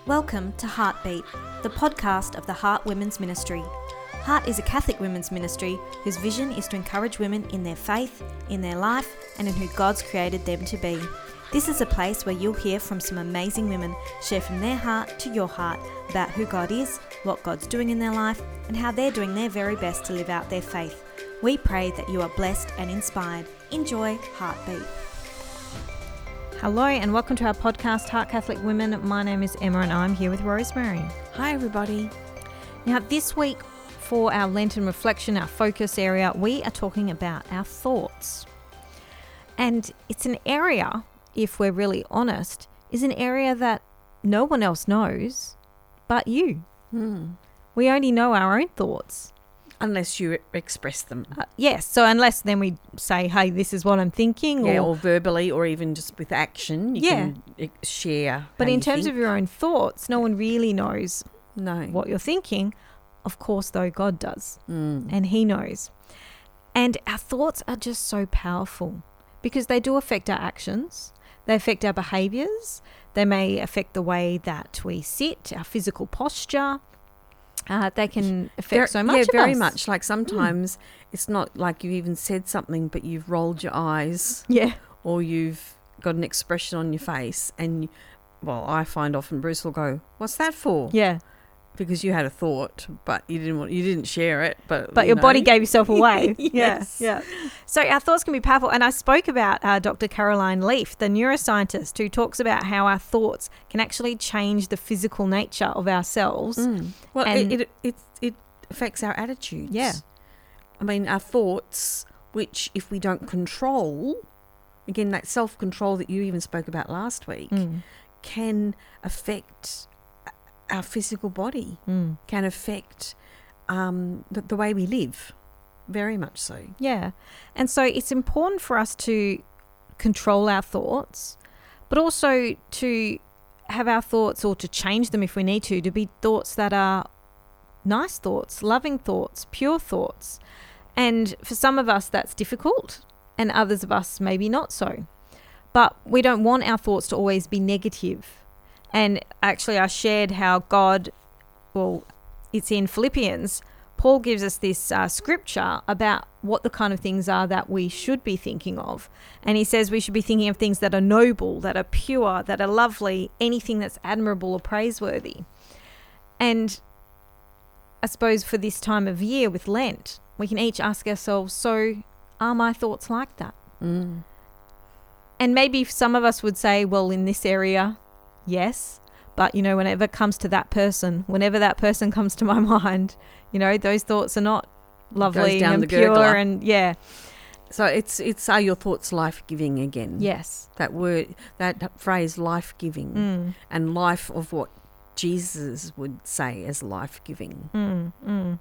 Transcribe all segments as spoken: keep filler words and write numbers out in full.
Welcome to Heartbeat, the podcast of the Heart Women's Ministry. Heart is a Catholic women's ministry whose vision is to encourage women in their faith, in their life, and in who God's created them to be. This is a place where you'll hear from some amazing women share from their heart to your heart about who God is, what God's doing in their life, and how they're doing their very best to live out their faith. We pray that you are blessed and inspired. Enjoy Heartbeat. Hello and welcome to our podcast, Heart Catholic Women. My name is Emma and I'm here with Rosemary. Hi everybody. Now this week for our Lenten reflection, our focus area, we are talking about our thoughts. And it's an area, if we're really honest, is an area that no one else knows but you. Hmm. We only know our own thoughts. Unless you express them. Uh, yes, so unless then we say, hey, this is what I'm thinking. Yeah, or, or verbally or even just with action, you Yeah. can ex- share. But how in you terms think. of your own thoughts, no one really knows no. what you're thinking. Of course, though, God does. Mm. And he knows. And our thoughts are just so powerful because they do affect our actions. They affect our behaviours. They may affect the way that we sit, our physical posture. Uh, they can affect Ver- so much Yeah, of very us. much. Like sometimes it's not like you even said something, but you've rolled your eyes Yeah. or you've got an expression on your face. And, well, I find often Bruce will go, what's that for? Yeah. Because you had a thought, but you didn't want, you didn't share it. But, But you your know. body gave yourself away. Yes. Yeah, yeah. So our thoughts can be powerful. And I spoke about uh, Doctor Caroline Leaf, the neuroscientist, who talks about how our thoughts can actually change the physical nature of ourselves. Mm. Well, And- it, it it it affects our attitudes. Yeah. I mean, our thoughts, which if we don't control, again, that self-control that you even spoke about last week, Mm. can affect our physical body, Mm. can affect um, the, the way we live, very much so. Yeah. And so it's important for us to control our thoughts, but also to have our thoughts, or to change them if we need to, to be thoughts that are nice thoughts, loving thoughts, pure thoughts. And for some of us, that's difficult, and others of us maybe not so. But we don't want our thoughts to always be negative. And actually, I shared how God, well, it's in Philippians, Paul gives us this uh, scripture about what the kind of things are that we should be thinking of. And he says we should be thinking of things that are noble, that are pure, that are lovely, anything that's admirable or praiseworthy. And I suppose for this time of year with Lent, we can each ask ourselves, so are my thoughts like that? Mm. And maybe some of us would say, well, in this area, yes. But, you know, whenever it comes to that person, whenever that person comes to my mind, you know, those thoughts are not lovely down and the pure. gurgler. And yeah, So it's it's are your thoughts life-giving again? yes. That word, that phrase, life-giving, Mm, and life of what Jesus would say as life-giving. mm, mm.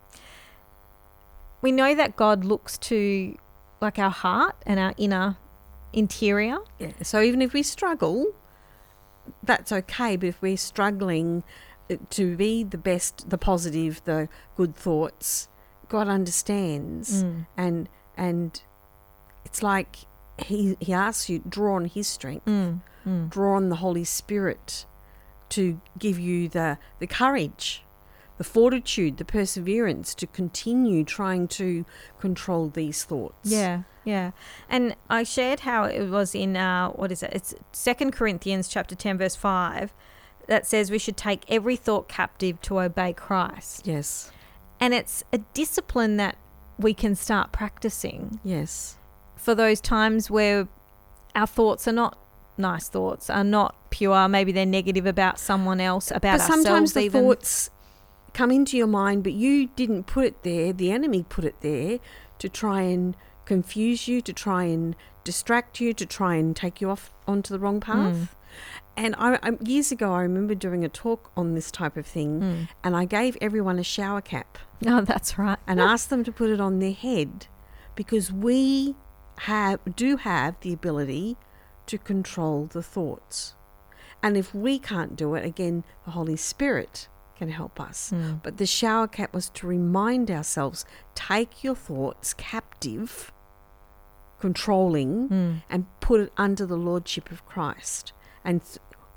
We know that God looks to like our heart and our inner interior. Yeah. So even if we struggle, that's okay. But if we're struggling to be the best, the positive, the good thoughts, God understands, Mm, and and it's like he he asks you, draw on His strength, mm, mm. draw on the Holy Spirit to give you the the courage, the fortitude, the perseverance to continue trying to control these thoughts. Yeah, yeah. And I shared how it was in, uh, what is it? It's Second Corinthians chapter ten, verse five, that says we should take every thought captive to obey Christ. Yes. And it's a discipline that we can start practicing Yes. for those times where our thoughts are not nice thoughts, are not pure. Maybe they're negative about someone else, about But ourselves sometimes the even. thoughts come into your mind, but you didn't put it there. The enemy put it there to try and confuse you, to try and distract you, to try and take you off onto the wrong path. Mm. And I, I, years ago, I remember doing a talk on this type of thing, Mm. and I gave everyone a shower cap Oh, that's right. and asked them to put it on their head, because we have do have the ability to control the thoughts. And if we can't do it, again, the Holy Spirit can help us. Mm. But the shower cap was to remind ourselves, take your thoughts captive, controlling, Mm. and put it under the lordship of Christ. And th-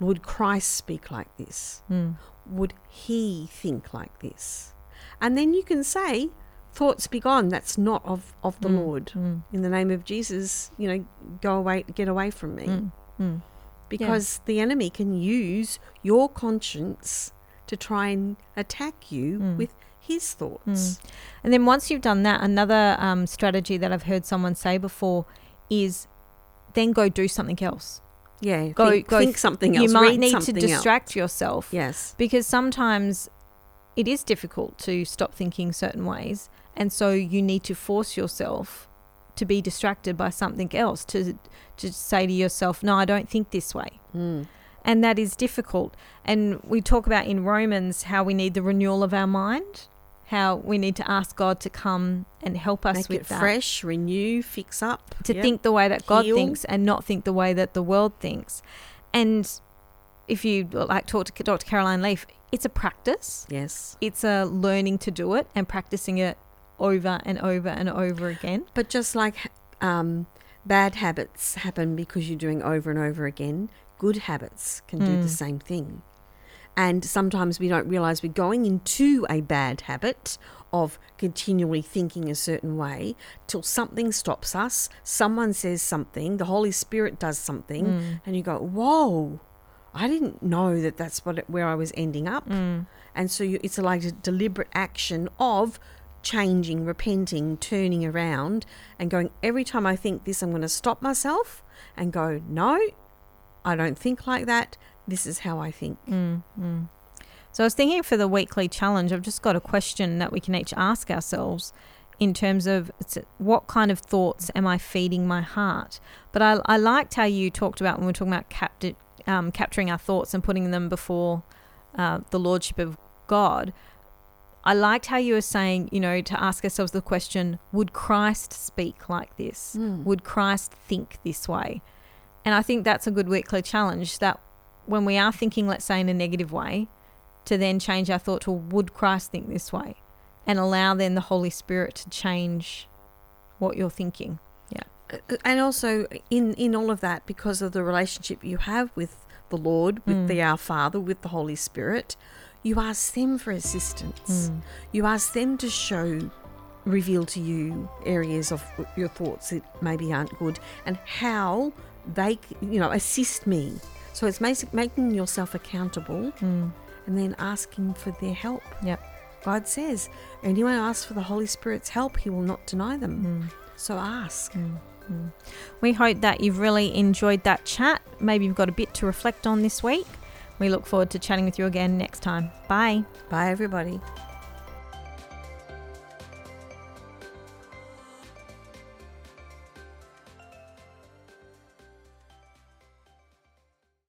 would Christ speak like this? Mm. Would he think like this? And then you can say, thoughts be gone. That's not of, of the Mm. Lord. Mm. In the name of Jesus, you know, go away, get away from me. Mm. Mm. Because the enemy can use your conscience to try and attack you Mm. with his thoughts. Mm. And then once you've done that, another um, strategy that I've heard someone say before is then go do something else. Yeah, Go, think, go think something else. You might read need to something distract else. yourself. Yes. Because sometimes it is difficult to stop thinking certain ways. And so you need to force yourself to be distracted by something else, to, to say to yourself, no, I don't think this way. Mm. And that is difficult. And we talk about in Romans how we need the renewal of our mind, how we need to ask God to come and help us Make with it that. fresh, renew, fix up. To Yep. think the way that God Heal. thinks and not think the way that the world thinks. And if you like talk to Doctor Caroline Leaf, it's a practice. Yes. It's a learning to do it and practicing it over and over and over again. But just like um, bad habits happen because you're doing over and over again, good habits can do Mm. the same thing. And sometimes we don't realise we're going into a bad habit of continually thinking a certain way till something stops us, someone says something, the Holy Spirit does something, Mm. and you go, whoa, I didn't know that that's what it, where I was ending up. Mm. And so you, it's like a deliberate action of changing, repenting, turning around and going, every time I think this, I'm going to stop myself and go, no, I don't think like that. This is how I think. Mm, mm. So I was thinking for the weekly challenge, I've just got a question that we can each ask ourselves in terms of it's, what kind of thoughts am I feeding my heart? But I, I liked how you talked about when we were talking about capti- um, capturing our thoughts and putting them before uh, the Lordship of God. I liked how you were saying, you know, to ask ourselves the question, would Christ speak like this? Mm. Would Christ think this way? And I think that's a good weekly challenge, that when we are thinking, let's say, in a negative way, to then change our thought to, would Christ think this way? And allow then the Holy Spirit to change what you're thinking. Yeah. And also in, in all of that, because of the relationship you have with the Lord, with Mm. the Our Father, with the Holy Spirit, you ask them for assistance. Mm. You ask them to show, reveal to you areas of your thoughts that maybe aren't good and how they, you know, assist me. So it's basic, making yourself accountable Mm. and then asking for their help. Yep. God says, anyone asks for the Holy Spirit's help, he will not deny them. Mm. So ask. Mm. Mm. We hope that you've really enjoyed that chat. Maybe you've got a bit to reflect on this week. We look forward to chatting with you again next time. Bye. Bye, everybody.